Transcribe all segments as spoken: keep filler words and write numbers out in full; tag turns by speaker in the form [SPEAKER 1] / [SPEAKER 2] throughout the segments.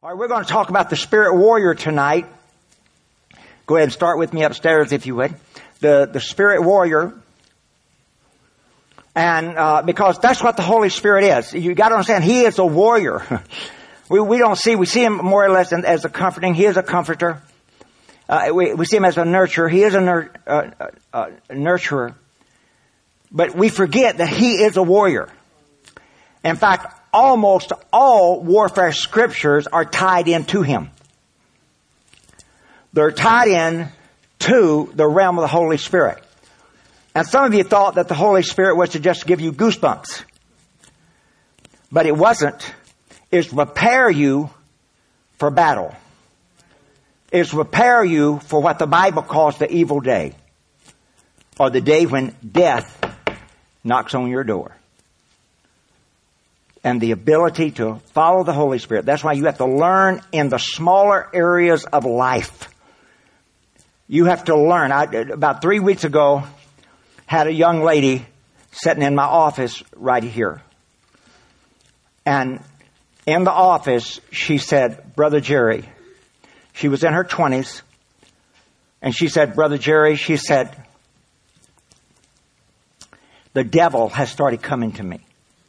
[SPEAKER 1] All right, we're going to talk about the spirit warrior tonight. Go ahead and start with me upstairs, if you would. The the spirit warrior. And uh, because that's what the Holy Spirit is. You got to understand, He is a warrior. we we don't see, we see Him more or less in, as a comforting. He is a comforter. Uh, we, we see Him as a nurturer. He is a nur, uh, uh, nurturer. But we forget that He is a warrior. In fact, almost all warfare scriptures are tied into Him. They're tied in to the realm of the Holy Spirit. And some of you thought that the Holy Spirit was to just give you goosebumps. But it wasn't. It's to prepare you for battle. It's to prepare you for what the Bible calls the evil day. Or the day when death knocks on your door. And the ability to follow the Holy Spirit. That's why you have to learn in the smaller areas of life. You have to learn. I, about three weeks ago, had a young lady sitting in my office right here. And in the office, she said, Brother Jerry, she was in her twenties. And she said, Brother Jerry, she said, the devil has started coming to me.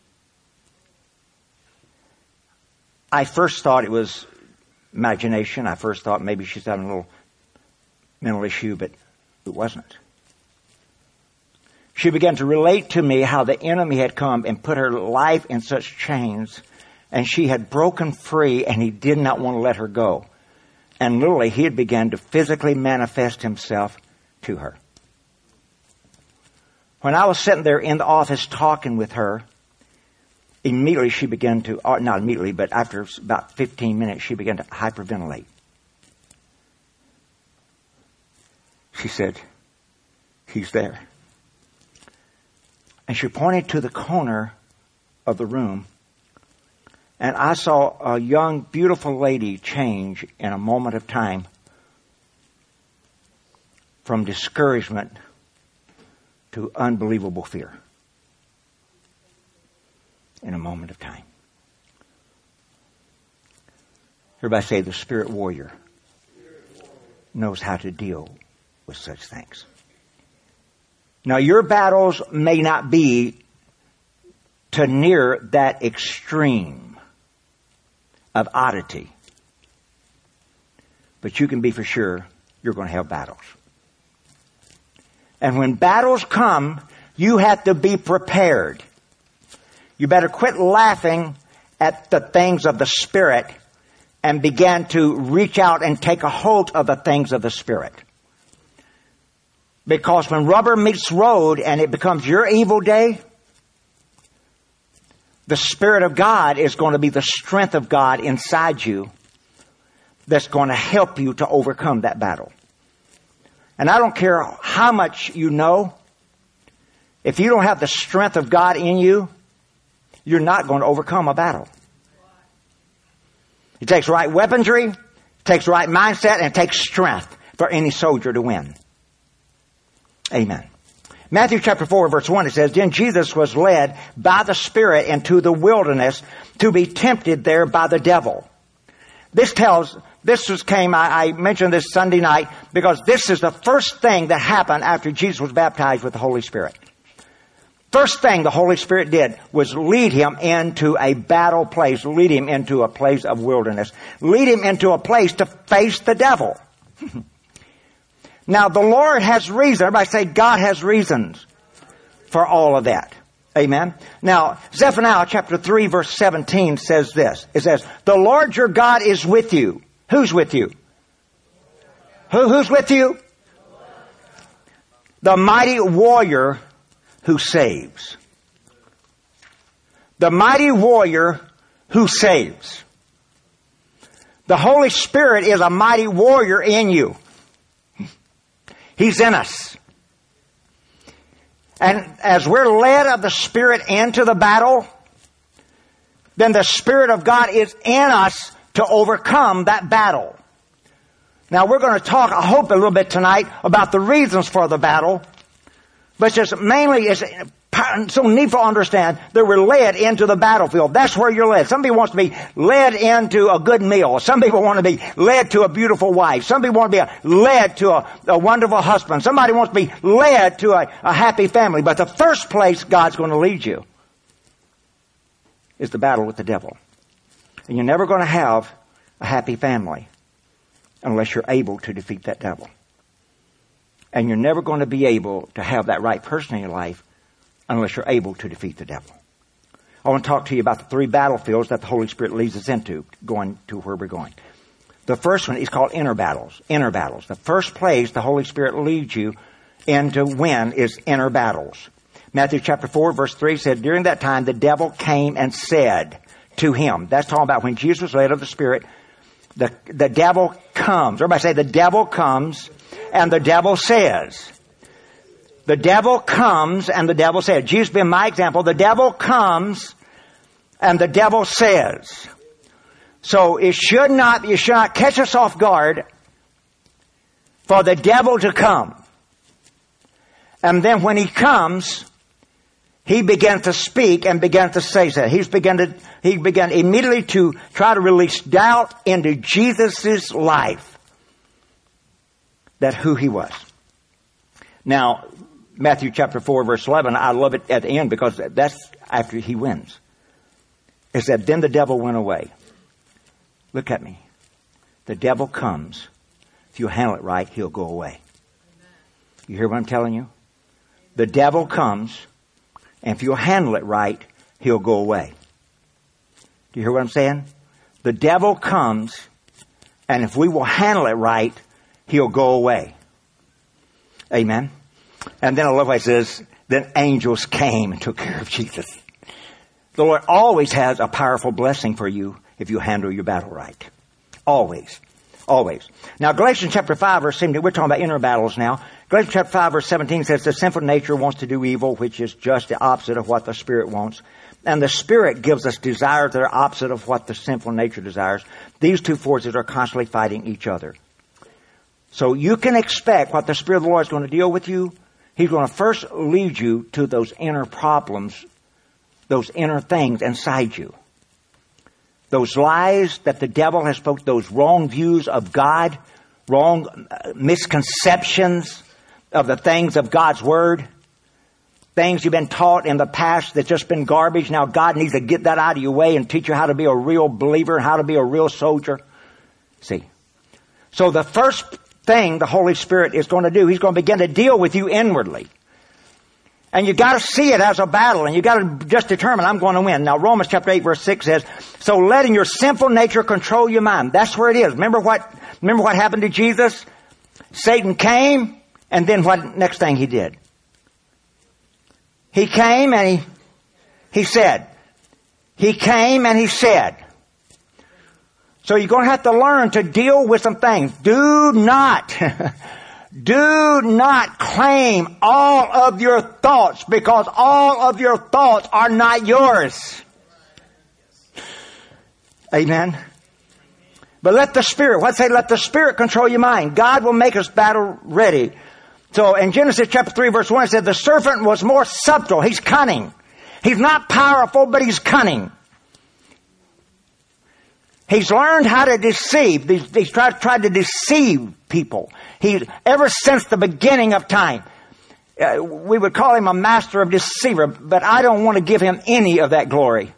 [SPEAKER 1] I first thought it was imagination. I first thought maybe she's having a little mental issue, but it wasn't. She began to relate to me how the enemy had come and put her life in such chains, and she had broken free, and he did not want to let her go. And literally, he had begun to physically manifest himself to her. When I was sitting there in the office talking with her, immediately she began to, or not immediately, but after about fifteen minutes, she began to hyperventilate. She said, he's there. And she pointed to the corner of the room. And I saw a young, beautiful lady change in a moment of time from discouragement to unbelievable fear. In a moment of time. Everybody say the spirit warrior knows how to deal with such things. Now your battles may not be to near that extreme of oddity. But you can be for sure you're going to have battles. And when battles come, you have to be prepared. You better quit laughing at the things of the Spirit and begin to reach out and take a hold of the things of the Spirit. Because when rubber meets road and it becomes your evil day, the Spirit of God is going to be the strength of God inside you that's going to help you to overcome that battle. And I don't care how much you know, if you don't have the strength of God in you, you're not going to overcome a battle. It takes right weaponry, it takes right mindset, and it takes strength for any soldier to win. Amen. Matthew chapter four, verse one, it says, Then Jesus was led by the Spirit into the wilderness to be tempted there by the devil. This tells, this was came, I, I mentioned this Sunday night, because this is the first thing that happened after Jesus was baptized with the Holy Spirit. First thing the Holy Spirit did was lead him into a battle place, lead him into a place of wilderness, lead him into a place to face the devil. Now the Lord has reason. Everybody say God has reasons for all of that. Amen. Now Zephaniah chapter three verse seventeen says this. It says, the Lord your God is with you. Who's with you? Who, who's with you? The mighty warrior who saves. The mighty warrior who saves. The Holy Spirit is a mighty warrior in you. He's in us. And as we're led of the Spirit into the battle, then the Spirit of God is in us to overcome that battle. Now we're going to talk, I hope, a little bit tonight about the reasons for the battle. But just mainly is so needful to understand that we're led into the battlefield. That's where you're led. Some people want to be led into a good meal. Some people want to be led to a beautiful wife. Some people want to be led to a, a wonderful husband. Somebody wants to be led to a, a happy family. But the first place God's going to lead you is the battle with the devil. And you're never going to have a happy family unless you're able to defeat that devil. And you're never going to be able to have that right person in your life unless you're able to defeat the devil. I want to talk to you about the three battlefields that the Holy Spirit leads us into, going to where we're going. The first one is called inner battles. Inner battles. The first place the Holy Spirit leads you into win is inner battles. Matthew chapter four, verse three said, during that time the devil came and said to him. That's talking about when Jesus was led of the Spirit. The, the devil comes. Everybody say, the devil comes and the devil says. The devil comes and the devil says. Jesus being my example. The devil comes and the devil says. So it should not, you should not catch us off guard for the devil to come. And then when he comes, he began to speak and began to say that. He's began to, he began immediately to try to release doubt into Jesus' life. That who he was. Now, Matthew chapter four, verse eleven, I love it at the end because that's after he wins. It said, then the devil went away. Look at me. The devil comes. If you handle it right, he'll go away. You hear what I'm telling you? The devil comes, and if you'll handle it right, he'll go away. Do you hear what I'm saying? The devil comes, and if we will handle it right, he'll go away. Amen. And then I love what it says, then angels came and took care of Jesus. The Lord always has a powerful blessing for you if you handle your battle right. Always. Always. Now Galatians chapter five verse seventeen, we're talking about inner battles now. Galatians chapter five verse seventeen says the sinful nature wants to do evil, which is just the opposite of what the Spirit wants. And the Spirit gives us desires that are opposite of what the sinful nature desires. These two forces are constantly fighting each other. So you can expect what the Spirit of the Lord is going to deal with you. He's going to first lead you to those inner problems, those inner things inside you. Those lies that the devil has spoken, those wrong views of God, wrong misconceptions of the things of God's Word, things you've been taught in the past that's just been garbage. Now God needs to get that out of your way and teach you how to be a real believer and how to be a real soldier. See? So the first thing the Holy Spirit is going to do, He's going to begin to deal with you inwardly. And you got to see it as a battle, and you got to just determine, I'm going to win. Now Romans chapter eight verse six says, so letting your sinful nature control your mind. That's where it is. Remember what, remember what happened to Jesus? Satan came, and then what next thing he did? He came and he, he said. He came and he said. So you're going to have to learn to deal with some things. Do not, do not claim all of your thoughts because all of your thoughts are not yours. Amen. But let the Spirit, what's say? Let the Spirit control your mind. God will make us battle ready. So in Genesis chapter three verse one it said the serpent was more subtle. He's cunning. He's not powerful, but he's cunning. He's learned how to deceive. He's, he's tried, tried to deceive people. He, ever since the beginning of time, uh, we would call him a master of deceiver, but I don't want to give him any of that glory.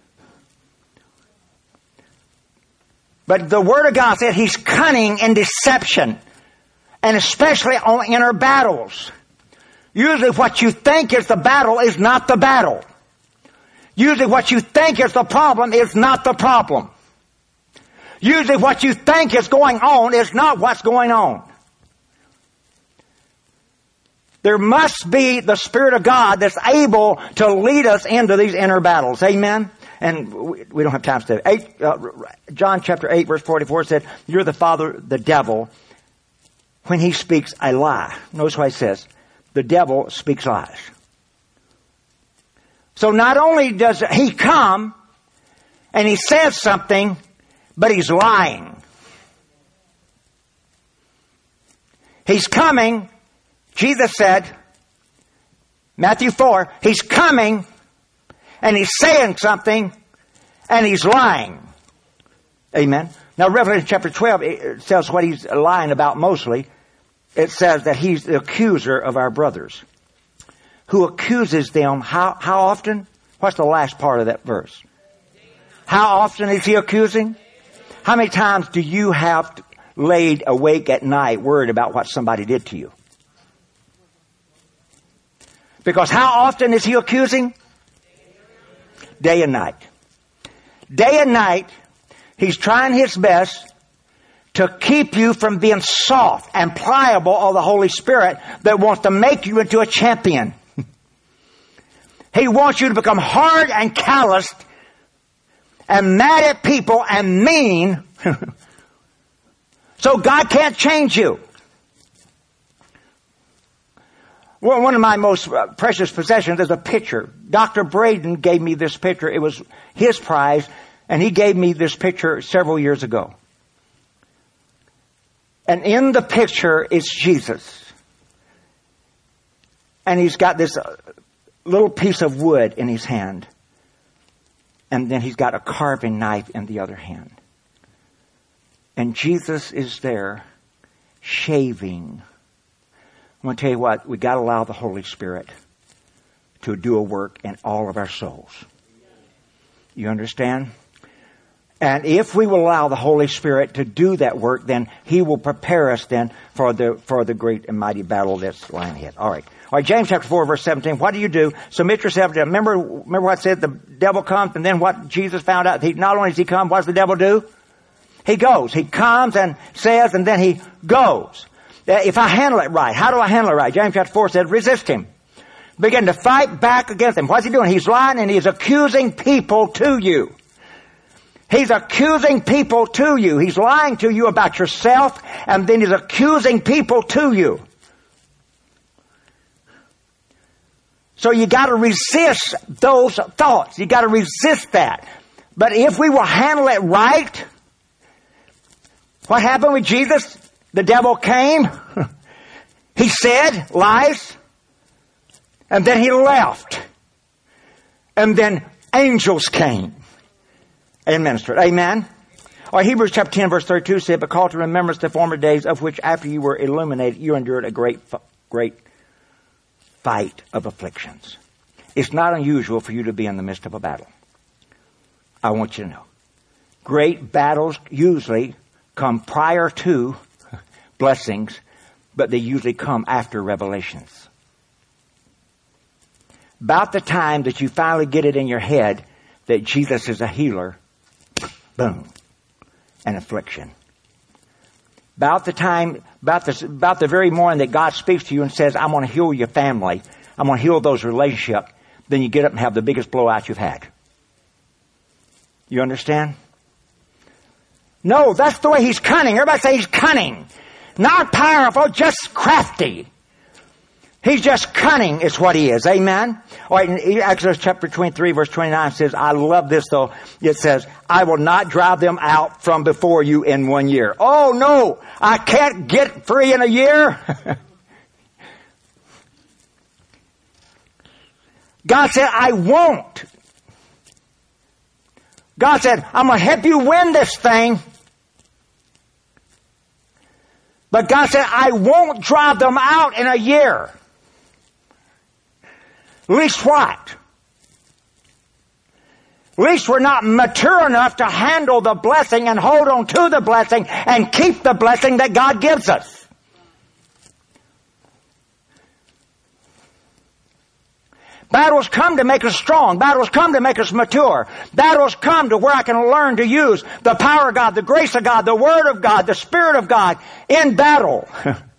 [SPEAKER 1] But the Word of God said he's cunning in deception, and especially on inner battles. Usually what you think is the battle is not the battle. Usually what you think is the problem is not the problem. Usually what you think is going on is not what's going on. There must be the Spirit of God that's able to lead us into these inner battles. Amen? And we don't have time to eight, uh, John chapter eight verse forty-four said, you're the father, the devil, when he speaks a lie. Notice what he says. The devil speaks lies. So not only does he come and he says something, but he's lying. He's coming. Jesus said, Matthew four, he's coming and he's saying something and he's lying. Amen. Now Revelation chapter twelve, it tells what he's lying about mostly. It says that he's the accuser of our brothers. Who accuses them how, how often? What's the last part of that verse? How often is he accusing? How many times do you have laid awake at night worried about what somebody did to you? Because how often is he accusing? Day and night. Day and night, he's trying his best to keep you from being soft and pliable of the Holy Spirit that wants to make you into a champion. He wants you to become hard and calloused and mad at people and mean. So God can't change you. Well, one of my most precious possessions is a picture. Doctor Braden gave me this picture. It was his prize, and he gave me this picture several years ago. And in the picture is Jesus. And he's got this little piece of wood in his hand. And then he's got a carving knife in the other hand. And Jesus is there shaving. I'm going to tell you what, we got to allow the Holy Spirit to do a work in all of our souls. You understand? And if we will allow the Holy Spirit to do that work, then He will prepare us then for the for the great and mighty battle that's lying ahead. All right. All right, James chapter four, verse seventeen. What do you do? Submit yourself to, remember, remember what I said? The devil comes, and then what Jesus found out? He, not only does he come, what does the devil do? He goes. He comes and says, and then he goes. If I handle it right, how do I handle it right? James chapter four says, resist him. Begin to fight back against him. What's he doing? He's lying and he's accusing people to you. He's accusing people to you. He's lying to you about yourself, and then he's accusing people to you. So you got to resist those thoughts. You got to resist that. But if we will handle it right, what happened with Jesus? The devil came. He said lies. And then he left. And then angels came and ministered. Amen. Or Hebrews chapter ten verse thirty-two said, but call to remembrance the former days of which after you were illuminated, you endured a great, great fight of afflictions. It's not unusual for you to be in the midst of a battle. I want you to know. Great battles usually come prior to blessings, but they usually come after revelations. About the time that you finally get it in your head that Jesus is a healer, boom, an affliction. About the time, about the, about the very morning that God speaks to you and says, I'm going to heal your family, I'm going to heal those relationships, then you get up and have the biggest blowout you've had. You understand? No, that's the way he's cunning. Everybody say he's cunning. Not powerful, just crafty. He's just cunning is what he is. Amen? All right, in Exodus chapter twenty-three, verse twenty-nine says, I love this though. It says, I will not drive them out from before you in one year. Oh no, I can't get free in a year. God said, I won't. God said, I'm going to help you win this thing. But God said, I won't drive them out in a year. At least what? At least we're not mature enough to handle the blessing and hold on to the blessing and keep the blessing that God gives us. Battles come to make us strong. Battles come to make us mature. Battles come to where I can learn to use the power of God, the grace of God, the Word of God, the Spirit of God in battle.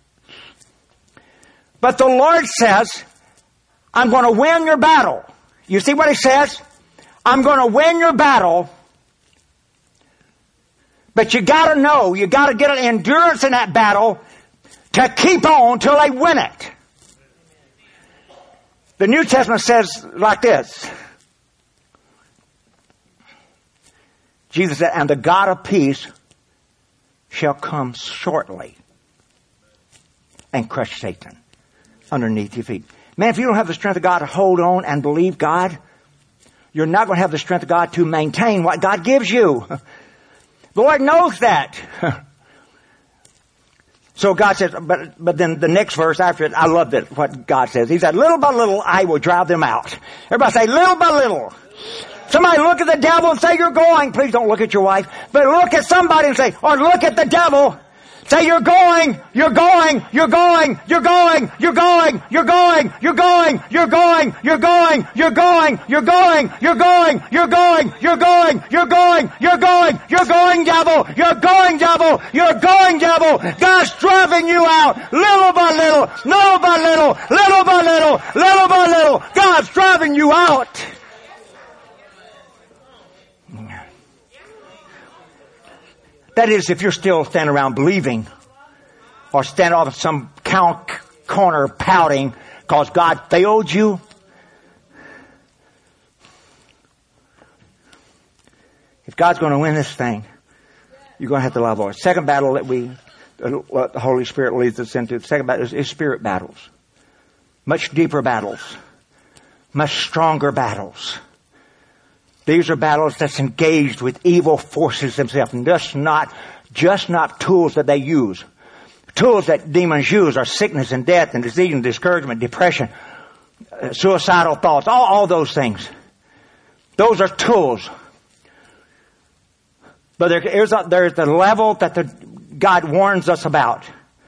[SPEAKER 1] But the Lord says, I'm going to win your battle. You see what He says? I'm going to win your battle. But you got to know, you got to get an endurance in that battle to keep on till they win it. The New Testament says like this. Jesus said, and the God of peace shall come shortly and crush Satan underneath your feet. Man, if you don't have the strength of God to hold on and believe God, you're not going to have the strength of God to maintain what God gives you. The Lord knows that. So God says, but, but then the next verse after it, I love that, what God says. He said, little by little, I will drive them out. Everybody say, little by little. Somebody look at the devil and say, you're going. Please don't look at your wife, but look at somebody and say, or look at the devil. Say, you're going, you're going, you're going, you're going, you're going, you're going, you're going, you're going, you're going, you're going, you're going, you're going, you're going, you're going, you're going, you're going, you're going, devil, you're going, devil, you're going, devil. God's driving you out little by little, little by little, little by little, little by little. God's driving you out. That is, if you're still standing around believing or standing off in some count corner pouting because God failed you. If God's going to win this thing, you're going to have to love Lord. Second battle that we, what the Holy Spirit leads us into, the second battle is, is spirit battles. Much deeper battles. Much stronger battles. These are battles that's engaged with evil forces themselves, and just not, just not tools that they use. Tools that demons use are sickness and death and disease and discouragement, depression, uh, suicidal thoughts, all, all those things. Those are tools. But there is a, there's the level that the, God warns us about.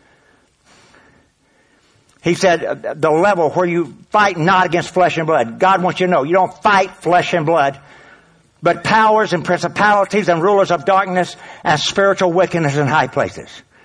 [SPEAKER 1] He said, uh, the level where you fight not against flesh and blood. God wants you to know, you don't fight flesh and blood, but powers and principalities and rulers of darkness and spiritual wickedness in high places.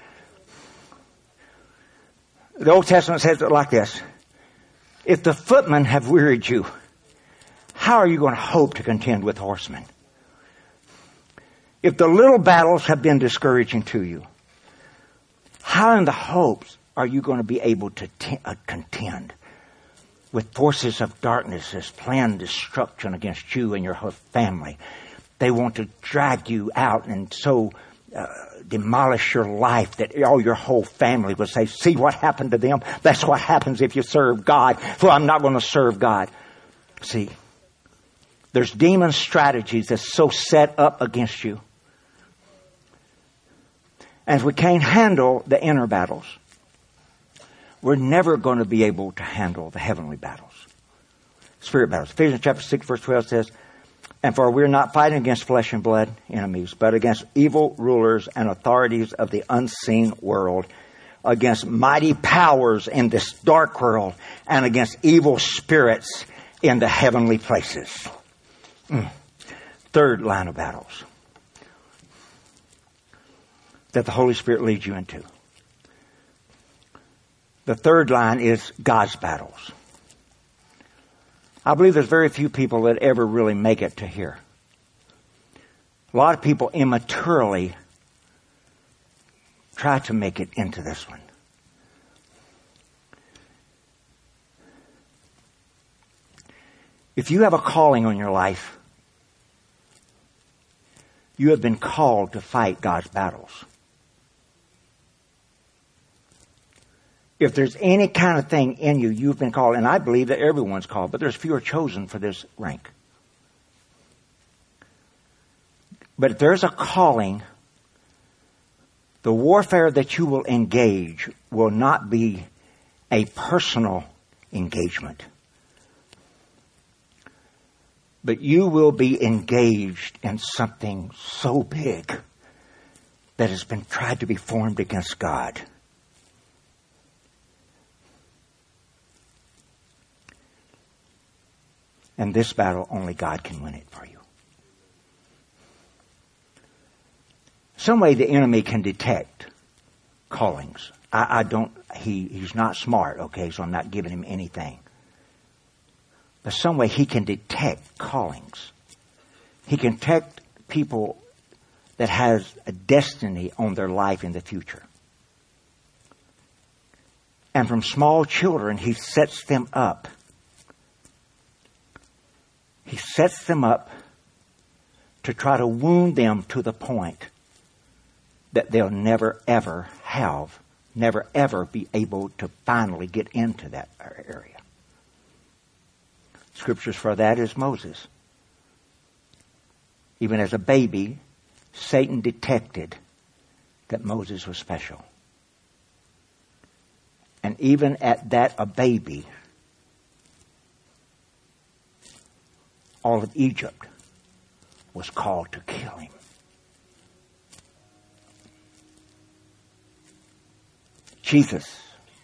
[SPEAKER 1] The Old Testament says it like this. If the footmen have wearied you, how are you going to hope to contend with horsemen? If the little battles have been discouraging to you, how in the hopes are you going to be able to t- uh, contend with forces of darkness that's planned destruction against you and your whole family? They want to drag you out and so uh, demolish your life that all your whole family will say, see what happened to them? That's what happens if you serve God. So I'm not going to serve God. See, there's demon strategies that's so set up against you. And if we can't handle the inner battles, we're never going to be able to handle the heavenly battles. Spirit battles. Ephesians chapter six verse twelve says, and for we're not fighting against flesh and blood enemies, but against evil rulers and authorities of the unseen world, against mighty powers in this dark world, and against evil spirits in the heavenly places. Mm. Third line of battles that the Holy Spirit leads you into. The third line is God's battles. I believe there's very few people that ever really make it to here. A lot of people immaturely try to make it into this one. If you have a calling on your life, you have been called to fight God's battles. If there's any kind of thing in you, you've been called, and I believe that everyone's called, but there's few are chosen for this rank. But if there's a calling, the warfare that you will engage will not be a personal engagement, but you will be engaged in something so big that has been tried to be formed against God. And this battle, only God can win it for you. Some way the enemy can detect callings. I, I don't, he, he's not smart, okay, so I'm not giving him anything. But some way he can detect callings. He can detect people that has a destiny on their life in the future. And from small children, he sets them up. He sets them up to try to wound them to the point that they'll never ever have, never ever be able to finally get into that area. Scriptures for that is Moses. Even as a baby, Satan detected that Moses was special. And even at that, a baby, all of Egypt was called to kill him. Jesus.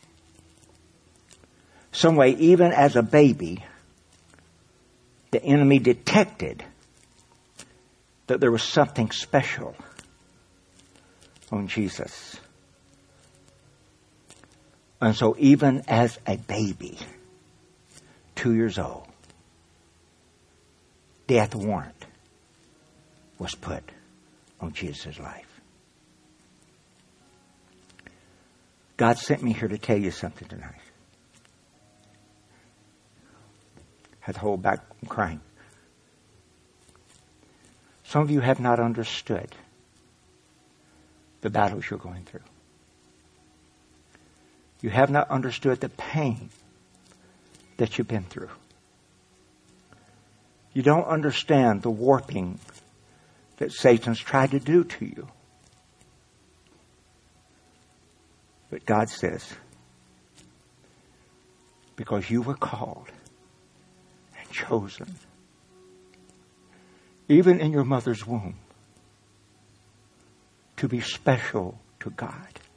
[SPEAKER 1] Some way, even as a baby, the enemy detected that there was something special on Jesus. And so even as a baby, two years old, death warrant was put on Jesus' life. God sent me here to tell you something tonight. Had to hold back from crying. Some of you have not understood the battles you're going through. You have not understood the pain that you've been through. You don't understand the warping that Satan's tried to do to you. But God says, because you were called and chosen, even in your mother's womb, to be special to God.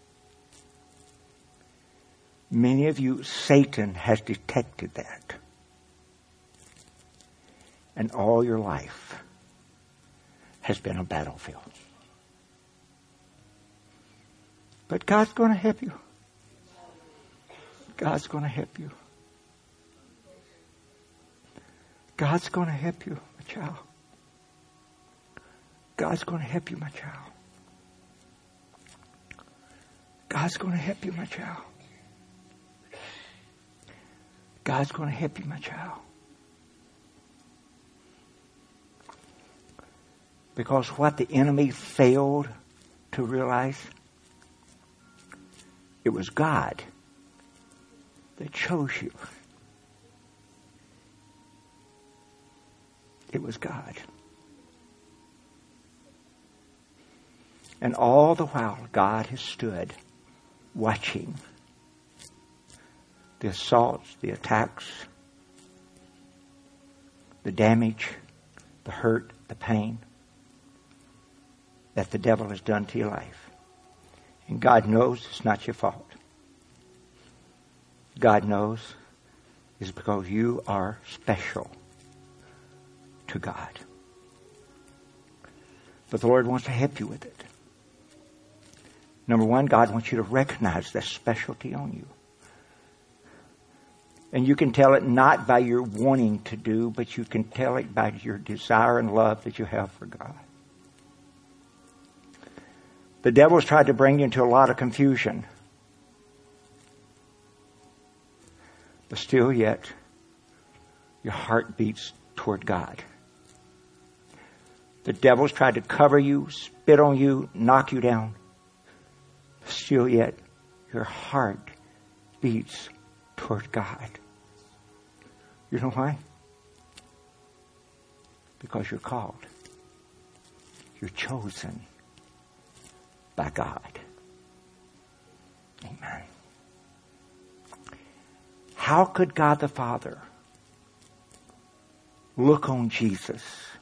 [SPEAKER 1] Many of you, Satan has detected that. And all your life has been a battlefield. But God's going to help you. God's going to help you. God's going to help you, my child. God's going to help you, my child. God's going to help you, my child. God's going to help you, my child. Because what the enemy failed to realize, it was God that chose you. It was God. And all the while, God has stood watching the assaults, the attacks, the damage, the hurt, the pain that the devil has done to your life. And God knows it's not your fault. God knows it's because you are special to God. But the Lord wants to help you with it. Number one, God wants you to recognize that specialty on you. And you can tell it not by your wanting to do, but you can tell it by your desire and love that you have for God. The devil's tried to bring you into a lot of confusion. But still yet, your heart beats toward God. The devil's tried to cover you, spit on you, knock you down. Still yet, your heart beats toward God. You know why? Because you're called. You're chosen by God. Amen. How could God the Father look on Jesus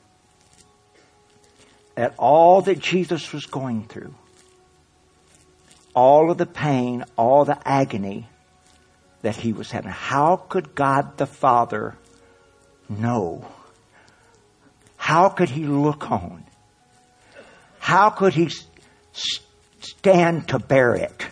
[SPEAKER 1] at all that Jesus was going through? All of the pain, all the agony that he was having. How could God the Father know? How could he look on? How could he stand to bear it?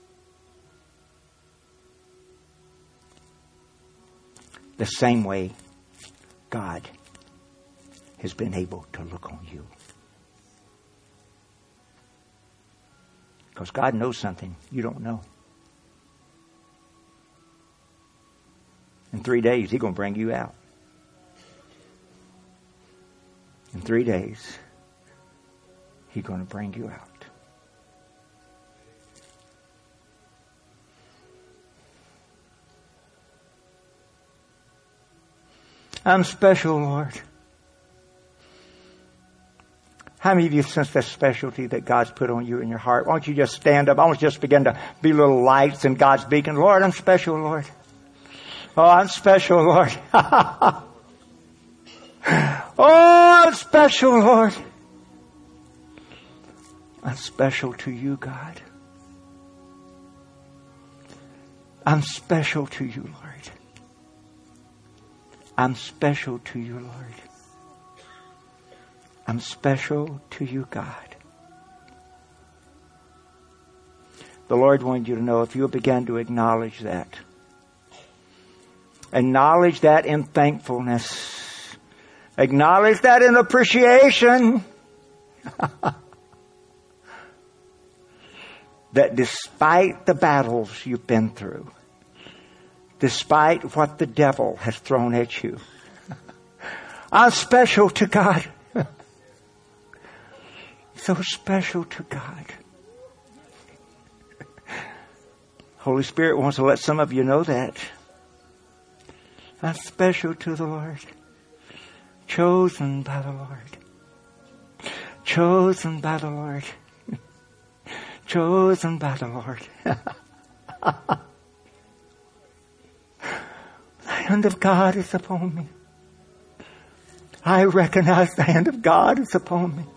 [SPEAKER 1] The same way God has been able to look on you. Because God knows something you don't know. In three days, He's going to bring you out. In three days, He's going to bring you out. I'm special, Lord. How many of you sense that specialty that God's put on you in your heart? Why don't you just stand up? I want you to just begin to be little lights in God's beacon. Lord, I'm special, Lord. Oh, I'm special, Lord. Oh, I'm special, Lord. I'm special to you, God. I'm special to you, Lord. I'm special to you, Lord. I'm special to you, God. The Lord wanted you to know, if you begin to acknowledge that, acknowledge that in thankfulness, acknowledge that in appreciation, that despite the battles you've been through, despite what the devil has thrown at you, I'm special to God. So special to God. Holy Spirit wants to let some of you know that. I'm special to the Lord. Chosen by the Lord. Chosen by the Lord. Chosen by the Lord. The hand of God is upon me. I recognize the hand of God is upon me.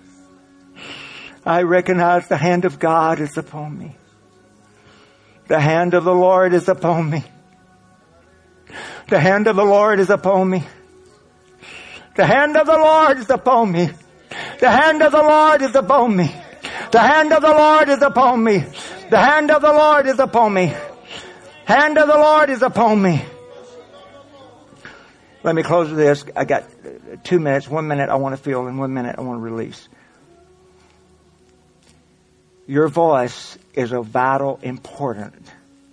[SPEAKER 1] I recognize the hand of God is upon me. The hand of the Lord is upon me. The hand of the Lord is upon me. The hand of the Lord is upon me. The hand of the Lord is upon me. The hand of the Lord is upon me. The hand of the Lord is upon me. Hand of the Lord is upon me. Let me close with this. I got two minutes. One minute I want to feel and one minute I want to release. Your voice is of vital importance.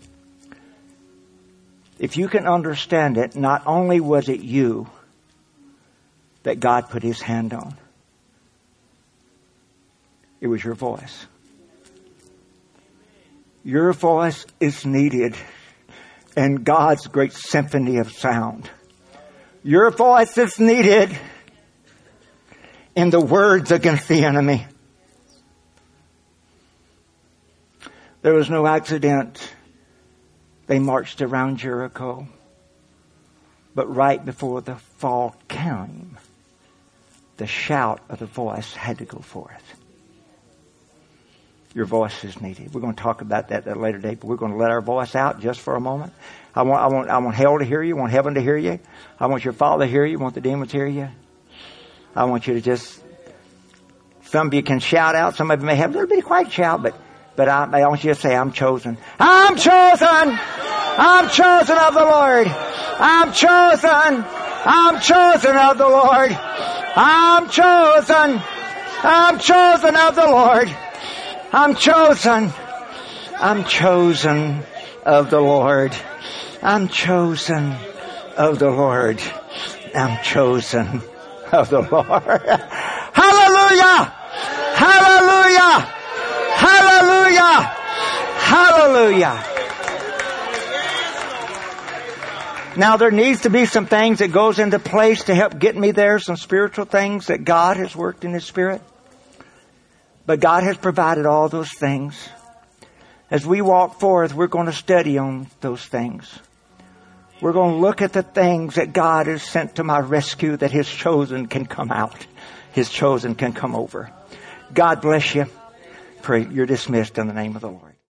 [SPEAKER 1] If you can understand it, not only was it you that God put His hand on, it was your voice. Your voice is needed in God's great symphony of sound. Your voice is needed in the words against the enemy. There was no accident. They marched around Jericho. But right before the fall came, the shout of the voice had to go forth. Your voice is needed. We're going to talk about that at a later date, but we're going to let our voice out just for a moment. I want, I want, I want hell to hear you. I want heaven to hear you. I want your Father to hear you. I want the demons to hear you. I want you to just, some of you can shout out. Some of you may have a little bit of quiet shout, but But I, I want you to say, I'm chosen. I'm chosen. I'm chosen of the Lord. I'm chosen. I'm chosen of the Lord. I'm chosen. I'm chosen of the Lord. I'm chosen. I'm chosen of the Lord. I'm chosen of the Lord. I'm chosen of the Lord. Hallelujah! Hallelujah! Hallelujah! Hallelujah! Now there needs to be some things that goes into place to help get me there, some spiritual things that God has worked in His Spirit. But God has provided all those things. As we walk forth, we're going to study on those things. We're going to look at the things that God has sent to my rescue, that His chosen can come out. His chosen can come over. God bless you. Pray you're dismissed in the name of the Lord.